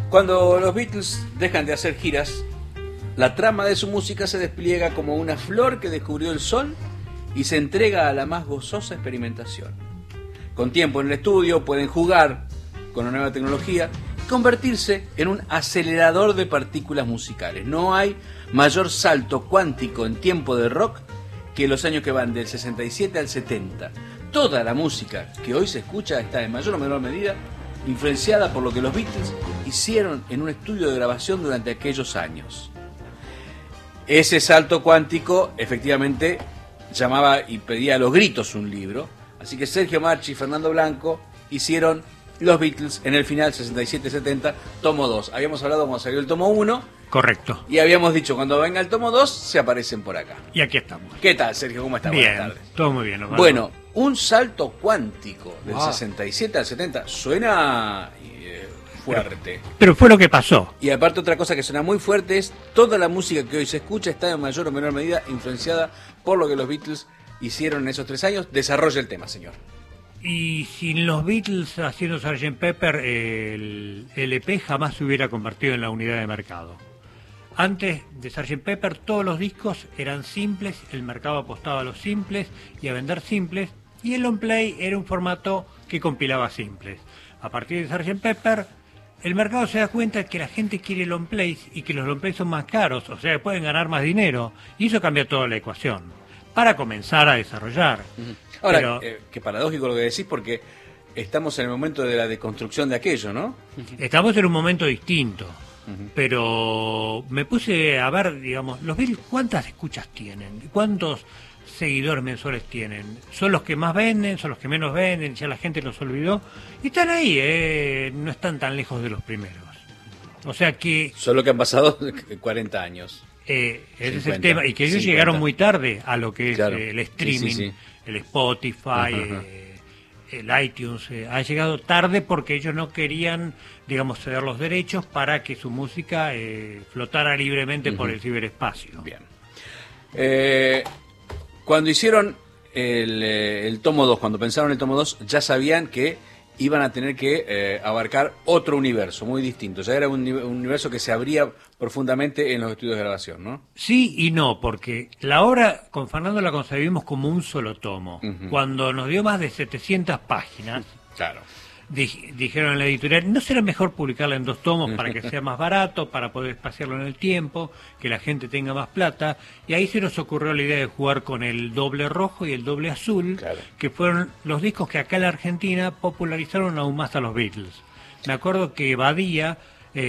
Cuando los Beatles dejan de hacer giras, la trama de su música se despliega como una flor que descubrió el sol y se entrega a la más gozosa experimentación. Con tiempo en el estudio pueden jugar con la nueva tecnología y convertirse en un acelerador de partículas musicales. No hay mayor salto cuántico en tiempo de rock que los años que van del 67 al 70. Toda la música que hoy se escucha está en mayor o menor medida influenciada por lo que los Beatles hicieron en un estudio de grabación durante aquellos años. Ese salto cuántico efectivamente llamaba y pedía a los gritos un libro, así que Sergio Marchi y Fernando Blanco hicieron Los Beatles en el final 67-70, tomo 2. Habíamos hablado cuando salió el tomo 1. Correcto. Y habíamos dicho, cuando venga el tomo 2, se aparecen por acá. Y aquí estamos. ¿Qué tal, Sergio? ¿Cómo estás? Bien, Buenas tardes. todo muy bien. Osvaldo. Bueno, un salto cuántico del 67 al 70 suena fuerte. Pero fue lo que pasó. Y aparte otra cosa que suena muy fuerte es toda la música que hoy se escucha está en mayor o menor medida influenciada por lo que los Beatles hicieron en esos 3 años. Desarrolla el tema, señor. Y sin los Beatles haciendo Sgt. Pepper, el LP jamás se hubiera convertido en la unidad de mercado. Antes de Sgt. Pepper todos los discos eran simples, el mercado apostaba a los simples y a vender simples, y el long play era un formato que compilaba simples. A partir de Sgt. Pepper, el mercado se da cuenta que la gente quiere long plays y que los long plays son más caros, o sea que pueden ganar más dinero, y eso cambia toda la ecuación para comenzar a desarrollar. Ahora, qué paradójico lo que decís, porque estamos en el momento de la deconstrucción de aquello, ¿no? Estamos en un momento distinto. Pero me puse a ver, digamos, los Beatles, ¿cuántas escuchas tienen? ¿Cuántos seguidores mensuales tienen? ¿Son los que más venden? ¿Son los que menos venden? ¿Ya la gente los olvidó? Y están ahí, no están tan lejos de los primeros. O sea que... Solo que han pasado 40 años. Ese es el tema. Y que ellos llegaron muy tarde a lo que es el streaming, el Spotify... el iTunes ha llegado tarde porque ellos no querían, digamos, ceder los derechos para que su música flotara libremente por el ciberespacio. Bien. Cuando hicieron el tomo 2, cuando pensaron el tomo 2, ya sabían que iban a tener que abarcar otro universo muy distinto. Ya era un universo que se abría profundamente en los estudios de grabación, ¿no? Sí y no, porque la obra con Fernando la concebimos como un solo tomo. Cuando nos dio más de 700 páginas, claro, dijeron en la editorial, ¿no será mejor publicarla en 2 tomos para que sea más barato, para poder espaciarlo en el tiempo, que la gente tenga más plata? Y ahí se nos ocurrió la idea de jugar con el doble rojo y el doble azul, que fueron los discos que acá en la Argentina popularizaron aún más a los Beatles. Me acuerdo que Badía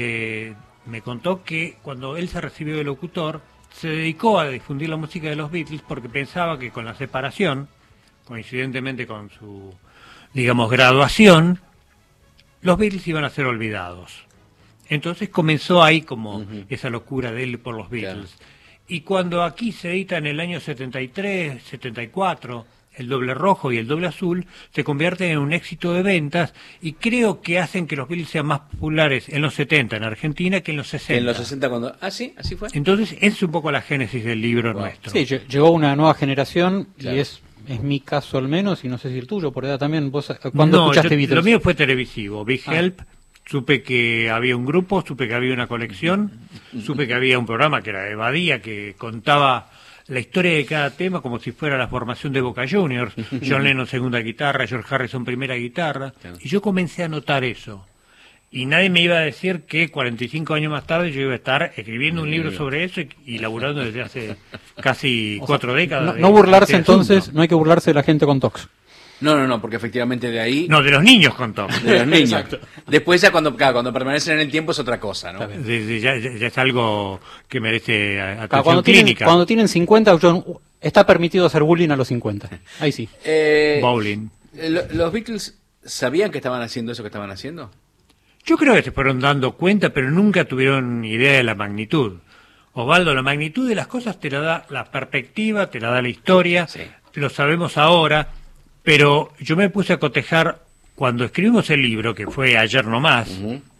me contó que cuando él se recibió de locutor, se dedicó a difundir la música de los Beatles porque pensaba que con la separación, coincidentemente con su, digamos, graduación, los Beatles iban a ser olvidados. Entonces comenzó ahí como esa locura de él por los Beatles. Y cuando aquí se edita en el año 73, 74, el doble rojo y el doble azul, se convierten en un éxito de ventas y creo que hacen que los Beatles sean más populares en los 70 en Argentina que en los 60. En los 60 cuando... Ah, sí, así fue. Entonces, esa es un poco la génesis del libro nuestro. Sí, llegó una nueva generación y es mi caso al menos, y no sé si el tuyo, por edad también. ¿Vos cuándo escuchaste Beatles? Lo mío fue televisivo. Big Help, supe que había un grupo, supe que había una colección, supe que había un programa que era de Badía, que contaba la historia de cada tema como si fuera la formación de Boca Juniors. John Lennon segunda guitarra, George Harrison primera guitarra. Y yo comencé a notar eso. Y nadie me iba a decir que 45 años más tarde yo iba a estar escribiendo un libro sobre eso y laburando desde hace casi 4 décadas. No burlarse entonces, no hay que burlarse de la gente con TOC. No, porque efectivamente de ahí... No, de los niños con TOC. De los niños. Después ya cuando permanecen en el tiempo es otra cosa, ¿no? Ya es algo que merece atención clínica. Cuando tienen 50, está permitido hacer bullying a los 50. Ahí sí. Bowling. ¿Los Beatles sabían que estaban haciendo eso que estaban haciendo? Yo creo que se fueron dando cuenta, pero nunca tuvieron idea de la magnitud. Osvaldo, la magnitud de las cosas te la da la perspectiva, te la da la historia, lo sabemos ahora, pero yo me puse a cotejar cuando escribimos el libro, que fue ayer nomás,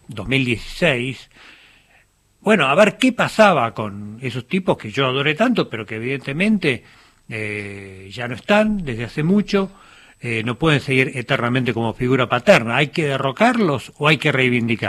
2016, bueno, a ver qué pasaba con esos tipos que yo adoré tanto, pero que evidentemente ya no están desde hace mucho. No pueden seguir eternamente como figura paterna. ¿Hay que derrocarlos o hay que reivindicarlos?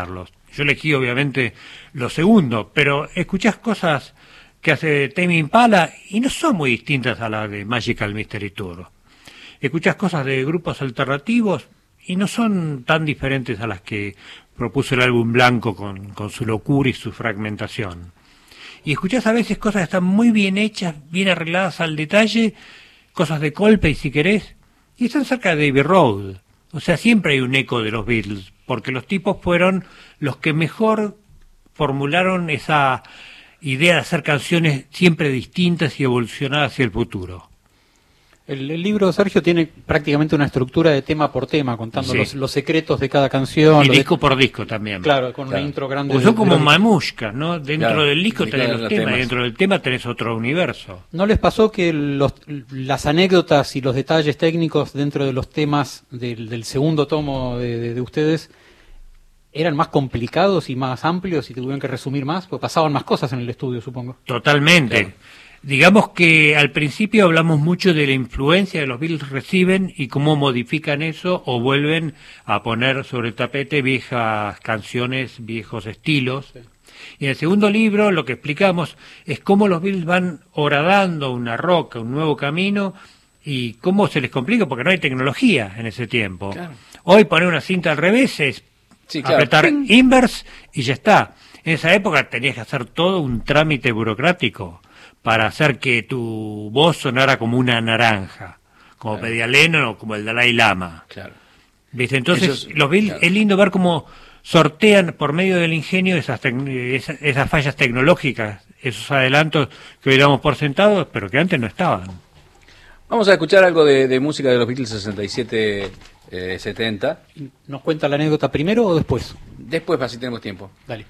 Yo elegí obviamente lo segundo, pero escuchás cosas que hace Tame Impala y no son muy distintas a las de Magical Mystery Tour. Escuchás cosas de grupos alternativos y no son tan diferentes a las que propuso el álbum blanco con su locura y su fragmentación. Y escuchás a veces cosas que están muy bien hechas, bien arregladas al detalle, cosas de Coldplay si querés, y están cerca de Abbey Road. O sea, siempre hay un eco de los Beatles, porque los tipos fueron los que mejor formularon esa idea de hacer canciones siempre distintas y evolucionadas hacia el futuro. El libro, Sergio, tiene prácticamente una estructura de tema por tema, contando los secretos de cada canción. Y disco por disco también. Claro, con una intro grande. Pues son como mamushkas, ¿no? Dentro del disco tenés los temas, y dentro del tema tenés otro universo. ¿No les pasó que las anécdotas y los detalles técnicos dentro de los temas del segundo tomo de ustedes eran más complicados y más amplios y tuvieron que resumir más? Porque pasaban más cosas en el estudio, supongo. Totalmente. Claro. Digamos que al principio hablamos mucho de la influencia que los Beatles reciben y cómo modifican eso o vuelven a poner sobre el tapete viejas canciones, viejos estilos. Sí. Y en el segundo libro lo que explicamos es cómo los Beatles van horadando una roca, un nuevo camino y cómo se les complica porque no hay tecnología en ese tiempo. Claro. Hoy poner una cinta al revés es apretar inverse y ya está. En esa época tenías que hacer todo un trámite burocrático para hacer que tu voz sonara como una naranja, como pedía Lennon o como el Dalai Lama. Claro. ¿Viste? Entonces, los Beatles, es lindo ver cómo sortean por medio del ingenio esas fallas tecnológicas, esos adelantos que hoy damos por sentados, pero que antes no estaban. Vamos a escuchar algo de música de los Beatles 67-70. ¿Nos cuenta la anécdota primero o después? Después, así tenemos tiempo. Dale.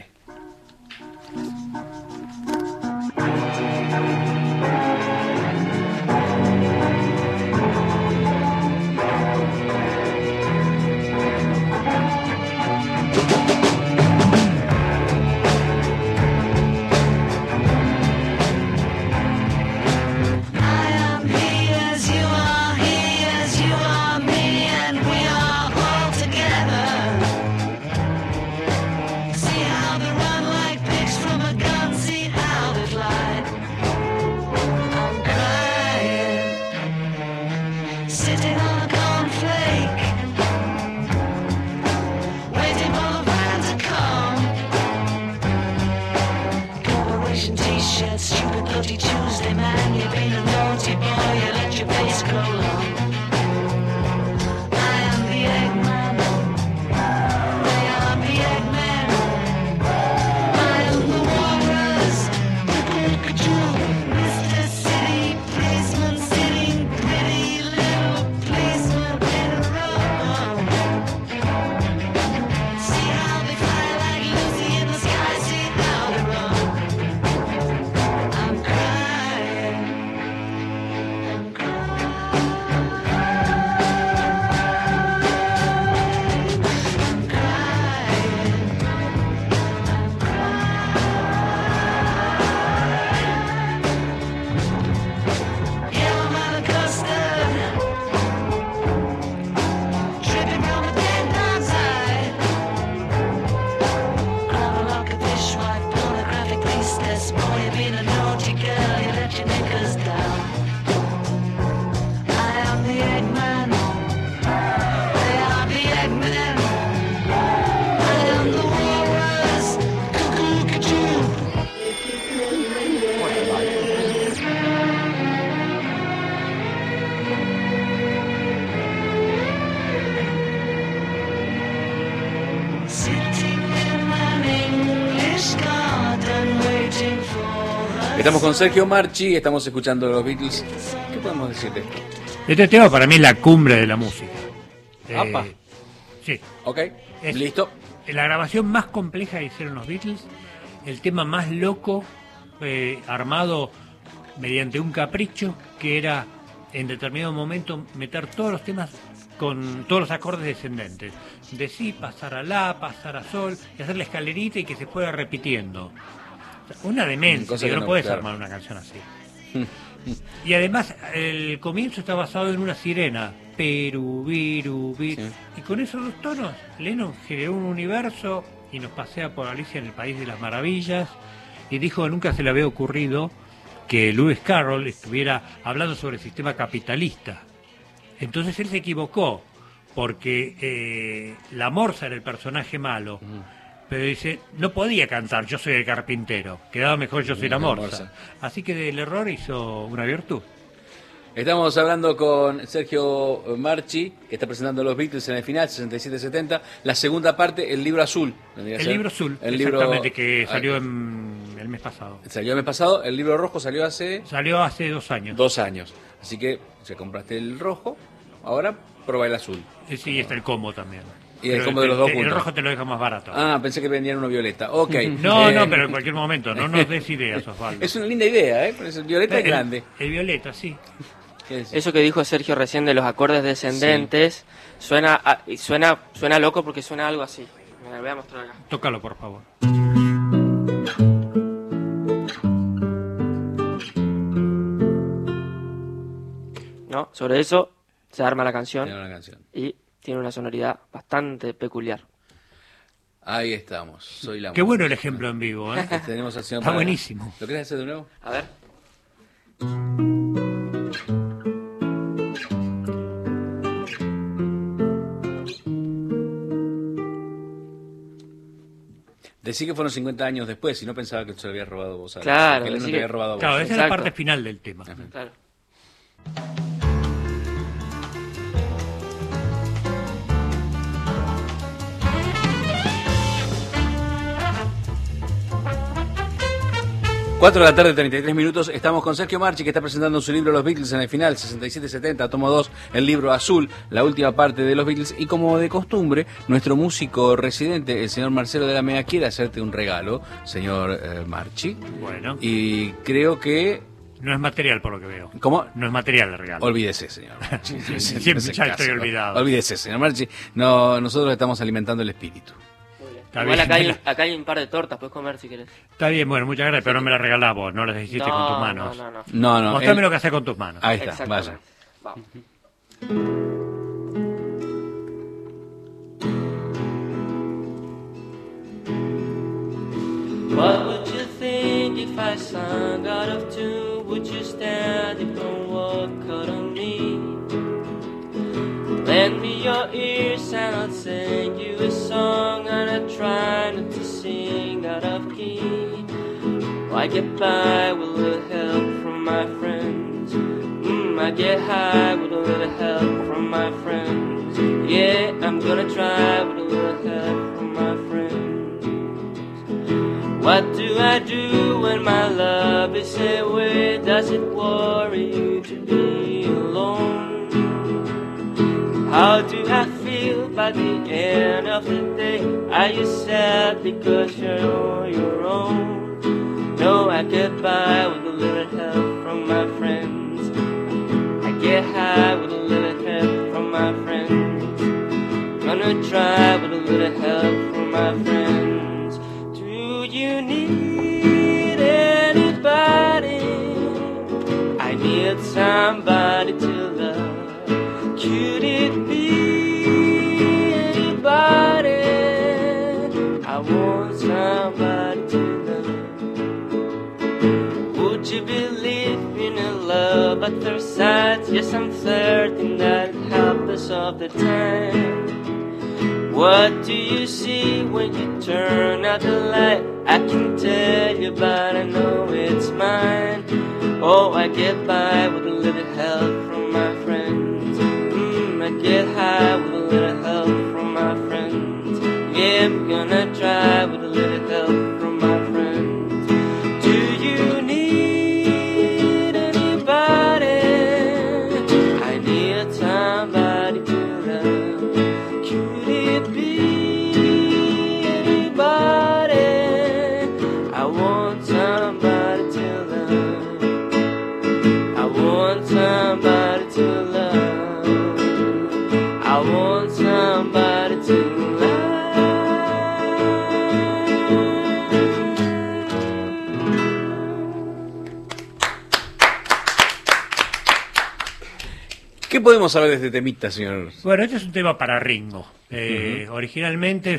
Estamos con Sergio Marchi, estamos escuchando los Beatles. ¿Qué podemos decir de esto? Este tema para mí es la cumbre de la música. Sí. Ok, listo. La grabación más compleja que hicieron los Beatles, el tema más loco, armado mediante un capricho, que era en determinado momento meter todos los temas con todos los acordes descendentes. De si, pasar a la, pasar a sol, y hacer la escalerita y que se fuera repitiendo. Una demencia, que no puedes armar una canción así. Y además, el comienzo está basado en una sirena. Peru, viru, viru. Sí. Y con esos dos tonos, Lennon generó un universo y nos pasea por Alicia en el País de las Maravillas y dijo que nunca se le había ocurrido que Lewis Carroll estuviera hablando sobre el sistema capitalista. Entonces él se equivocó, porque la Morsa era el personaje malo, pero dice, no podía cantar Yo soy el carpintero, quedaba mejor Yo soy la Morsa. Así que del error hizo una virtud. Estamos hablando con Sergio Marchi, que está presentando los Beatles en el final, 67-70, la segunda parte, el libro azul. El libro azul, el exactamente, libro, que salió el mes pasado. Salió el mes pasado, el libro rojo salió hace 2 años. 2 años. Así que ya compraste el rojo, ahora prueba el azul. Sí, está el combo también. Y el combo de los dos El juntos. rojo te lo deja más barato. Ah, pensé que vendían uno violeta. Ok. No, pero en cualquier momento, no nos des ideas, Osvaldo. Es una linda idea, ¿eh? Porque el violeta es grande. El violeta, sí. Eso que dijo Sergio recién de los acordes descendentes, suena loco porque suena algo así. Me lo voy a mostrar acá. Tócalo, por favor. ¿No? Sobre eso se arma la canción. Tiene una canción. Y tiene una sonoridad bastante peculiar. Ahí estamos. Soy la Qué bueno el ejemplo en vivo, ¿eh? Tenemos al señor Está para- buenísimo. ¿Lo querés hacer de nuevo? A ver. Decí que fueron 50 años después y no pensaba que se lo había robado vos. ¿sabes? Claro, Que él no decí te había que- robado vos. Claro, esa es la Exacto. parte final del tema. Claro. Cuatro de la tarde, 33 minutos. Estamos con Sergio Marchi, que está presentando su libro Los Beatles en el final, 67-70, tomo 2, el libro azul, la última parte de los Beatles. Y como de costumbre, nuestro músico residente, el señor Marcelo de la Mea, quiere hacerte un regalo, señor Marchi. Bueno, Y creo que... no es material por lo que veo. ¿Cómo? No es material el regalo. Olvídese, señor Marchi. Siempre ya estoy olvidado. Olvídese, señor Marchi. No, nosotros estamos alimentando el espíritu. Muy bien. Está Igual bien. acá hay un par de tortas, puedes comer si quieres. Está bien, bueno, muchas gracias, pero no me las regalás vos, no las hiciste con tus manos. No. No, Mostrame él- lo que haces con tus manos. Ahí está, Exactamente. vaya. Vamos. What would you think if I sang out of tune? Would you stand if no one caught on me? Lend me your ears and I'll sing you a song, and I try not to sing out of key. I get by with a little help from my friends. I get high with a little help from my friends. Yeah, I'm gonna try with a little help from my friends. What do I do when my love is away? Does it worry you to be alone? How do I feel by the end of the day? Are you sad because you're on your own? No, I get by with a little help from my friends. I get high with a little help from my friends. Gonna try with a little help from my friends. Do you need anybody? I need somebody to love. Could it be anybody? I want somebody to love. Would you believe in a love at first sight? Yes, I'm certain that it happens all the time. What do you see when you turn out the light? I can tell you, but I know it's mine. Oh, I get by with a little help from my friends. I get high with a little help from my friends. Yeah, I'm gonna try with a little help from my friends. Do you need anybody? I need somebody to love. Could it be anybody? I want somebody to love. I want somebody to love. I want somebody to love. ¿Qué podemos saber de este temita, señor? Bueno, este es un tema para Ringo. Originalmente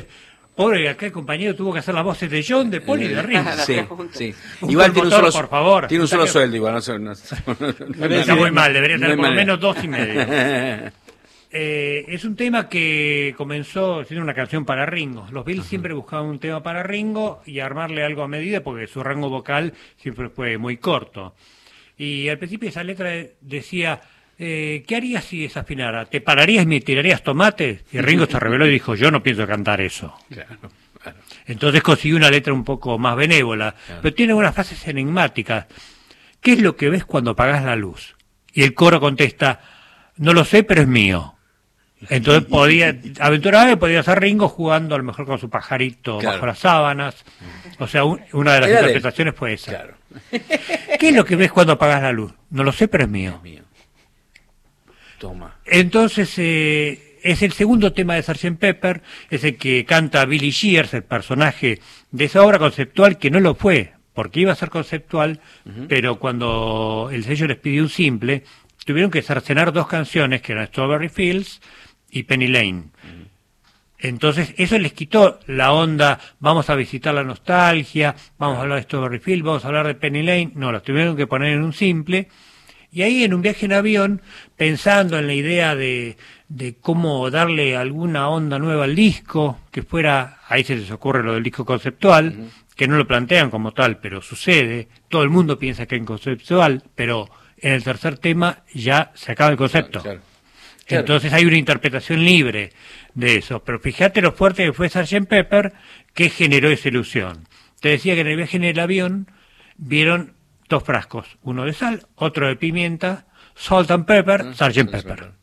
Pobre, acá el compañero tuvo que hacer las voces de John, de Paul y de Ringo. Sí, sí. Un Igual tiene un promotor, solo, por favor. tiene un solo Saca- sueldo, igual. Está muy mal, debería no hay tener por lo manera. menos 2,5. Es un tema que comenzó siendo una canción para Ringo. Los Beatles siempre buscaban un tema para Ringo y armarle algo a medida porque su rango vocal siempre fue muy corto. Y al principio esa letra decía, ¿qué harías si desafinara? ¿Te pararías y me tirarías tomates? Y Ringo se reveló y dijo, yo no pienso cantar eso. Claro, claro. Entonces consiguió una letra un poco más benévola, pero tiene unas frases enigmáticas. ¿Qué es lo que ves cuando apagas la luz? Y el coro contesta, no lo sé, pero es mío. Entonces aventuraba podía ser Ringo jugando a lo mejor con su pajarito Claro. bajo las sábanas. O sea, una de las Era de él. interpretaciones fue esa. Claro. ¿Qué es lo que ves cuando apagas la luz? No lo sé, pero es mío. Mío. Toma. Entonces, es el segundo tema de Sgt. Pepper, es el que canta Billy Shears, el personaje de esa obra conceptual que no lo fue, porque iba a ser conceptual, pero cuando el sello les pidió un simple, tuvieron que cercenar 2 canciones, que eran Strawberry Fields y Penny Lane. Entonces, eso les quitó la onda, vamos a visitar la nostalgia, vamos a hablar de Strawberry Fields, vamos a hablar de Penny Lane, no, los tuvieron que poner en un simple. Y ahí en un viaje en avión, pensando en la idea de cómo darle alguna onda nueva al disco, que fuera, ahí se les ocurre lo del disco conceptual, que no lo plantean como tal, pero sucede, todo el mundo piensa que es conceptual, pero en el tercer tema ya se acaba el concepto. Claro. Entonces hay una interpretación libre de eso, pero fíjate lo fuerte que fue Sgt. Pepper, que generó esa ilusión. Te decía que en el viaje en el avión vieron 2 frascos, uno de sal, otro de pimienta, Salt and Pepper, Sgt. Pepper.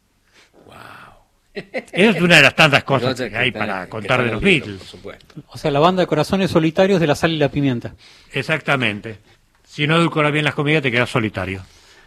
Esa es una de las tantas cosas que hay para contar de los Beatles. Por supuesto. O sea, la banda de corazones solitarios de la sal y la pimienta. Exactamente. Si no edulcoras bien las comidas te quedas solitario.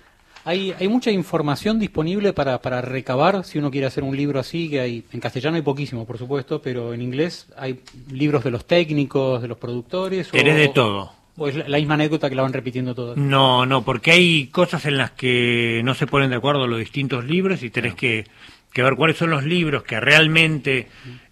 Hay mucha información disponible para recabar si uno quiere hacer un libro así, que hay en castellano hay poquísimo, por supuesto, pero en inglés hay libros de los técnicos, de los productores. Tenés de todo. ¿O es la misma anécdota que la van repitiendo todas? No, porque hay cosas en las que no se ponen de acuerdo los distintos libros y tenés que ver cuáles son los libros que realmente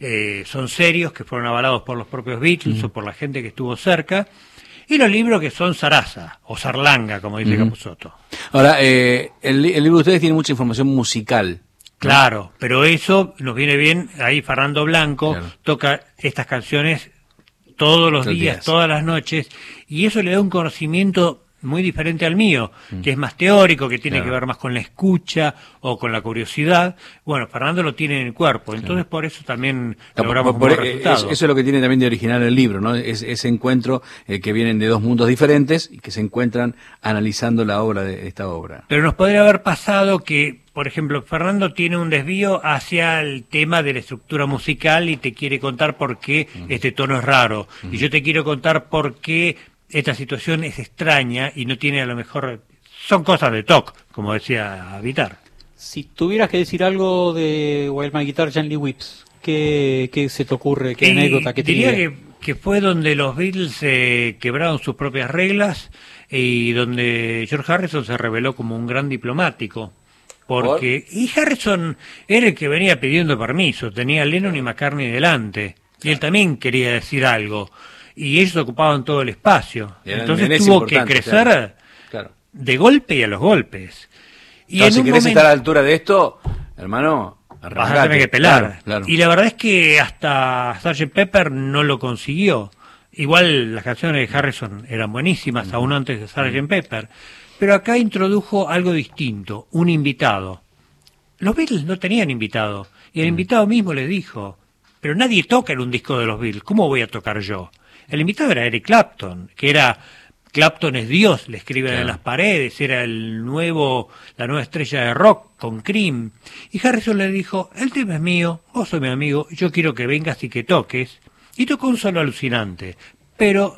son serios, que fueron avalados por los propios Beatles o por la gente que estuvo cerca, y los libros que son zaraza o zarlanga, como dice Capusotto. Ahora, el libro de ustedes tiene mucha información musical. Claro, pero eso nos viene bien. Ahí Fernando Blanco Claro. toca estas canciones todos los días, todas las noches, y eso le da un conocimiento muy diferente al mío, que es más teórico, que tiene que ver más con la escucha o con la curiosidad. Bueno, Fernando lo tiene en el cuerpo, entonces por eso también logramos un buen resultado. Eso es lo que tiene también de original el libro, ¿no? Ese encuentro que vienen de 2 mundos diferentes y que se encuentran analizando la obra de esta obra. Pero nos podría haber pasado que, por ejemplo, Fernando tiene un desvío hacia el tema de la estructura musical y te quiere contar por qué este tono es raro. Y yo te quiero contar por qué esta situación es extraña y no tiene a lo mejor... Son cosas de TOC, como decía Vitar. Si tuvieras que decir algo de While My Guitar Gently Weeps, ¿qué se te ocurre? ¿Qué anécdota? ¿Qué te diría idea? que fue donde los Beatles quebraron sus propias reglas y donde George Harrison se reveló como un gran diplomático. Porque y Harrison era el que venía pidiendo permiso, tenía a Lennon y McCartney delante, y él también quería decir algo, y ellos ocupaban todo el espacio. Entonces tuvo que crecer Claro. de golpe y a los golpes. Y Entonces, en si un querés momento estar a la altura de esto, hermano, vas a arrancate. tener que pelar. Claro, claro. Y la verdad es que hasta Sgt. Pepper no lo consiguió. Igual las canciones de Harrison eran buenísimas, aún antes de Sgt. Pepper. Pero acá introdujo algo distinto, un invitado. Los Beatles no tenían invitado. Y el invitado mismo les dijo, pero nadie toca en un disco de los Beatles, ¿cómo voy a tocar yo? El invitado era Eric Clapton, que era... Clapton es Dios, le escriben en las paredes, era la nueva estrella de rock con Cream. Y Harrison le dijo, el tema es mío, vos sos mi amigo, yo quiero que vengas y que toques. Y tocó un solo alucinante. Pero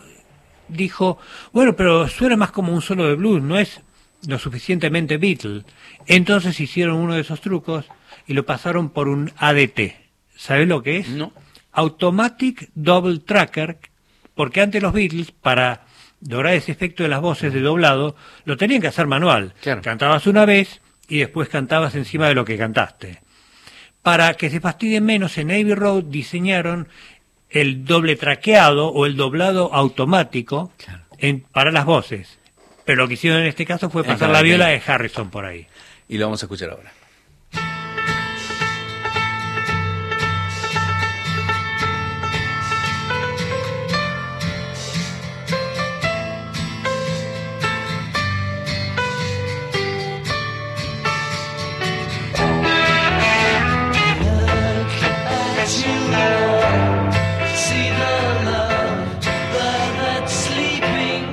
dijo, bueno, pero suena más como un solo de blues, no es lo suficientemente Beatle. Entonces hicieron uno de esos trucos y lo pasaron por un ADT. ¿Sabés lo que es? No. Automatic Double Tracker, porque antes los Beatles, para lograr ese efecto de las voces de doblado, lo tenían que hacer manual. Claro. Cantabas una vez y después cantabas encima de lo que cantaste. Para que se fastidien menos, en Abbey Road diseñaron el doble traqueado o el doblado automático Claro. para las voces. Pero lo que hicieron en este caso fue pasar Claro, la que- viola de Harrison por ahí. Y lo vamos a escuchar ahora. As you walk, see the love that's sleeping.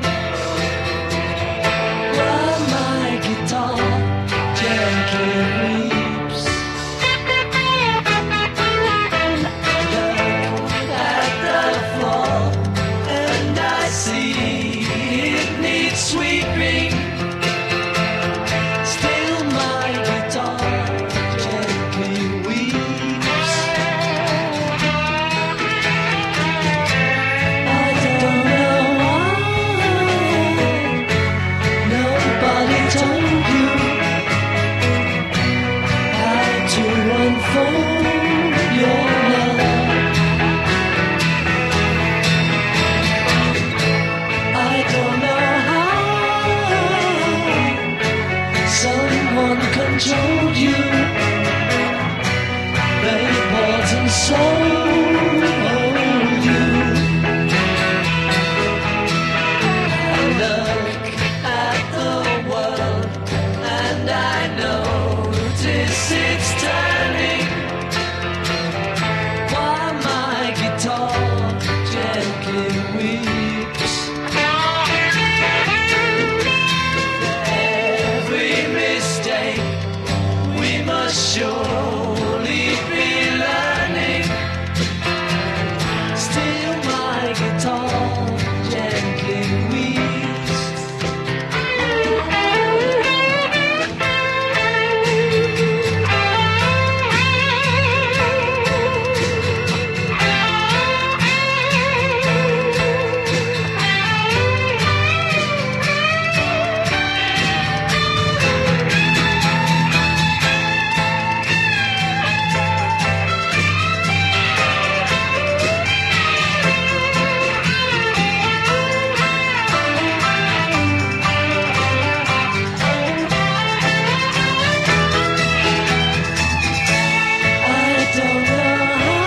While my guitar gently weeps. Look at the floor, and I see it needs sweeping. Still, my guitar gently weeps. I don't know why nobody told you how to unfold your love. I don't know how someone controlled you. They bought and sold you. Look at the world, and I notice it's turning. While my guitar gently weeps. Every mistake we must surely be learning. Still, my guitar gently weeps. I don't know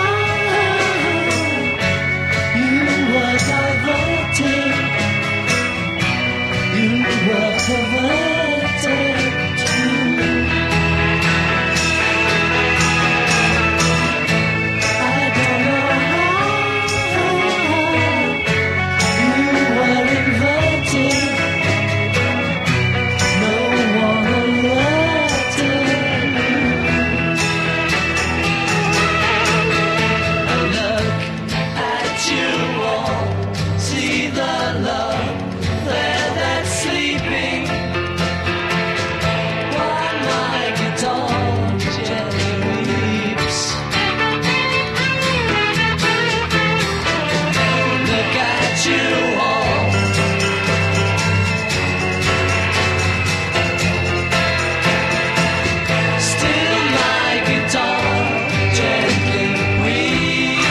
how you were diverted, you were perverted too. I don't know how you were inverted, no one alerted you. Look at you all, see the love there that's sleeping. While my guitar gently weeps. Look at you all. Still my guitar gently weeps.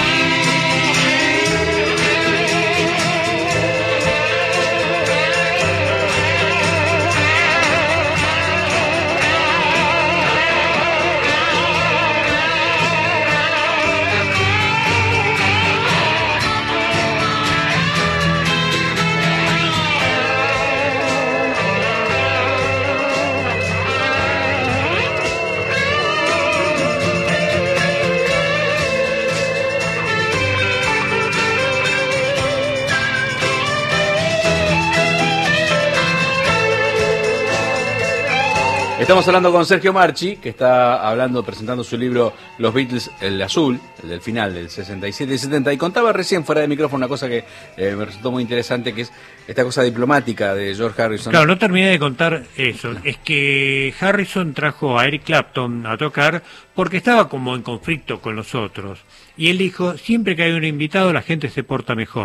Estamos hablando con Sergio Marchi, que está presentando su libro Los Beatles, el azul, el del final del 67 y 70, y contaba recién fuera de micrófono una cosa que me resultó muy interesante, que es esta cosa diplomática de George Harrison. Claro, no terminé de contar eso. Es que Harrison trajo a Eric Clapton a tocar porque estaba como en conflicto con los otros. Y él dijo, siempre que hay un invitado la gente se porta mejor.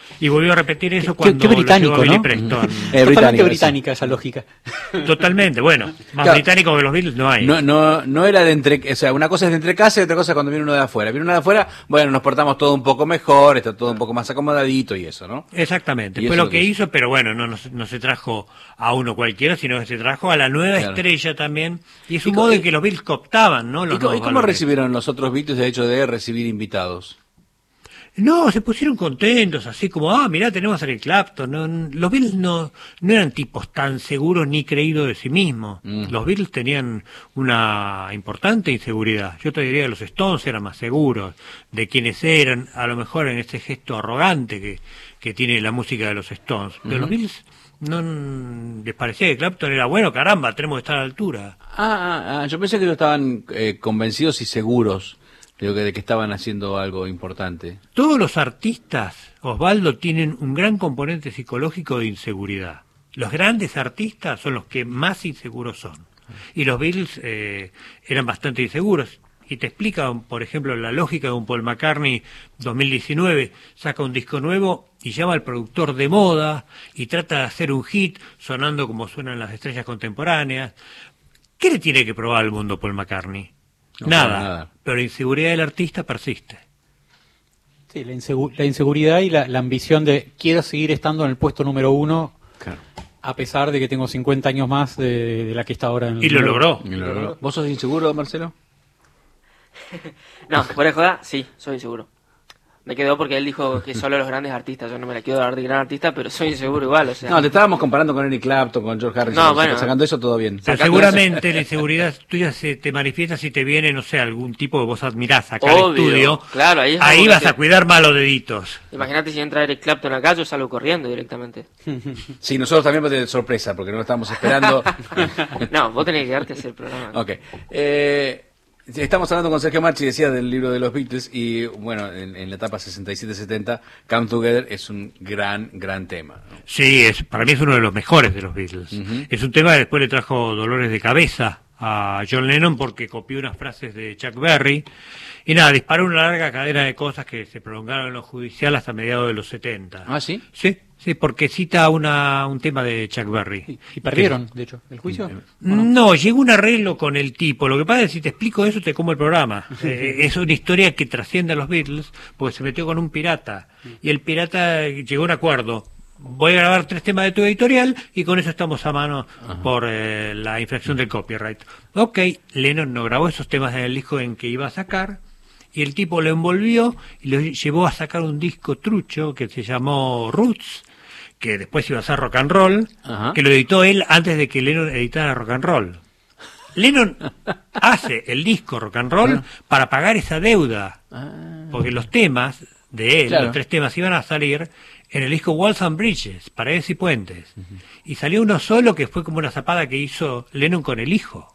y volvió a repetir eso Qué cuando británico, lo llevó a Billy ¿no? Preston. Totalmente británico, británica esa lógica. Totalmente, bueno, más Claro. británico que los Beatles no hay. No era de entre, o sea, una cosa es de entre casa y otra cosa es cuando viene uno de afuera. Viene uno de afuera, bueno, nos portamos todo un poco mejor, está todo un poco más acomodadito y eso, ¿no? Exactamente, Y fue eso lo que hizo, pero bueno, no se trajo a uno cualquiera, sino que se trajo a la nueva Claro. estrella también, y es un ¿Y modo co- en que los Beatles cooptaban, ¿no? ¿Y Los cómo, nuevos y cómo valores. recibieron los otros Beatles el hecho de recibir invitados? No, se pusieron contentos, así como, mirá, tenemos a Eric Clapton. Los Beatles no eran tipos tan seguros ni creídos de sí mismos. Los Beatles tenían una importante inseguridad. Yo te diría que los Stones eran más seguros de quienes eran, a lo mejor en ese gesto arrogante que tiene la música de los Stones. Pero los Beatles no les parecía que Clapton era bueno, caramba, tenemos que estar a la altura. Yo pensé que ellos estaban convencidos y seguros de que estaban haciendo algo importante. Todos los artistas, Osvaldo, tienen un gran componente psicológico de inseguridad. Los grandes artistas son los que más inseguros son. Y los Beatles eran bastante inseguros. Y te explica, por ejemplo, la lógica de un Paul McCartney 2019. Saca un disco nuevo y llama al productor de moda y trata de hacer un hit sonando como suenan las estrellas contemporáneas. ¿Qué le tiene que probar al mundo Paul McCartney? No, Nada. para nada. Pero la inseguridad del artista persiste. Sí, la inseguridad y la ambición de quiero seguir estando en el puesto número 1 Claro. a pesar de que tengo 50 años más de la que está ahora en el Y lo número- logró. ¿Vos sos inseguro, Marcelo? No, fuera de joda, sí, soy inseguro. Me quedó porque él dijo que solo los grandes artistas. Yo no me la quiero dar de gran artista, pero soy inseguro igual, o sea. No, te estábamos comparando con Eric Clapton, con George Harrison. No, bueno. Sacando eso todo bien. Pero Sacando seguramente la inseguridad tuya se te manifiesta si te viene, no sé, algún tipo que vos admirás acá al Obvio, estudio. claro, ahí es ahí como vas que- a cuidar más los deditos. Imagínate si entra Eric Clapton acá, yo salgo corriendo directamente. Sí, nosotros también de sorpresa, porque no lo estábamos esperando. No, vos tenés que quedarte a hacer el programa. Ok. Estamos hablando con Sergio Marchi, decía, del libro de los Beatles, y bueno, en la etapa 67-70, Come Together es un gran tema, ¿no? Sí, para mí es uno de los mejores de los Beatles. Ujú. Es un tema que después le trajo dolores de cabeza a John Lennon porque copió unas frases de Chuck Berry. Y nada, disparó una larga cadena de cosas que se prolongaron en lo judicial hasta mediados de los 70. ¿Ah, sí? Sí, porque cita un tema de Chuck Berry. Y perdieron, de hecho, el juicio. No, llegó un arreglo con el tipo. Lo que pasa es que si te explico eso te como el programa. Es una historia que trasciende a los Beatles porque se metió con un pirata. Y el pirata llegó a un acuerdo. Voy a grabar 3 temas de tu editorial y con eso estamos a mano por la infracción del copyright. Ok, Lennon no grabó esos temas en el disco en que iba a sacar y el tipo lo envolvió y lo llevó a sacar un disco trucho que se llamó Roots, que después iba a ser rock and roll, Ajá. que lo editó él antes de que Lennon editara rock and roll. Lennon hace el disco rock and roll para pagar esa deuda, porque los temas de él, Claro. los 3 temas iban a salir en el disco Walls and Bridges, Paredes y Puentes, y salió uno solo que fue como una zapada que hizo Lennon con el hijo,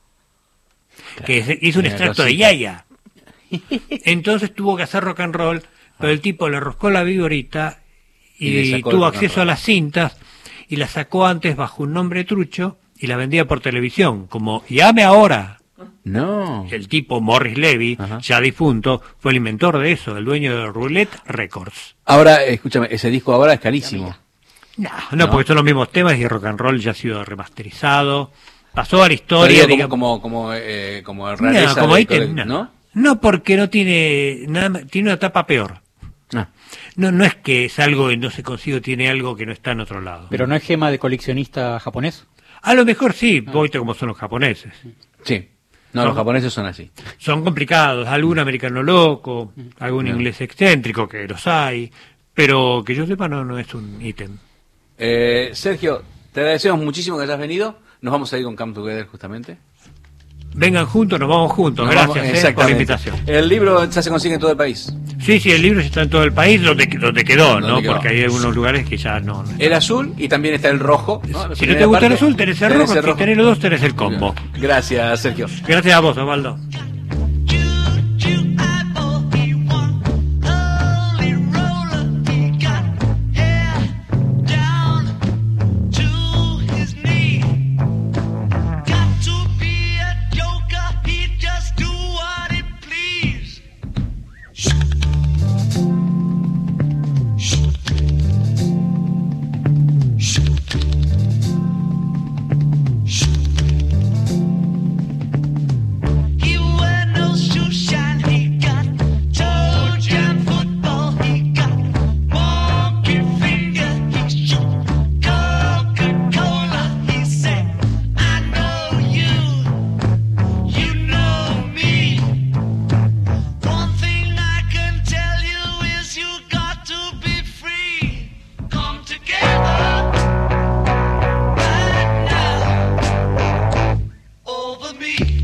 que hizo un Una extracto de cosita. Yaya. Entonces tuvo que hacer rock and roll, pero el tipo le roscó la viborita Y le y sacó el tuvo rock and acceso a roll. las cintas y las sacó antes bajo un nombre trucho y la vendía por televisión, como Llame Ahora. No. El tipo Morris Levy, Ajá. ya difunto, fue el inventor de eso, el dueño de Roulette Records. Ahora, escúchame, ese disco ahora es carísimo. No, porque son los mismos temas y rock and roll ya ha sido remasterizado. Pasó a la historia, Pero digo, digamos. como No, rareza como de ítem, ¿no? No, porque no tiene nada, tiene una tapa peor. Ah. No es que es algo que no se consigue, tiene algo que no está en otro lado. Pero no es gema de coleccionista japonés. A lo mejor sí, viste como son los japoneses. Sí. No, los japoneses son así. Son complicados, algún americano loco, algún inglés excéntrico, que los hay, pero que yo sepa no es un ítem. Sergio, te agradecemos muchísimo que hayas venido. Nos vamos a ir con Come Together justamente. Vengan juntos, nos vamos juntos. Nos Gracias vamos- por la exactamente. invitación. El libro ya se consigue en todo el país. Sí, el libro ya está en todo el país, donde quedó, ¿no? Donde quedó. Porque hay algunos lugares que ya no. El azul y también está el rojo, ¿no? La Si no te primera gusta el parte, azul, tenés el rojo. Si tenés los dos, tenés el combo. Gracias, Sergio. Gracias a vos, Osvaldo. Shh. over me.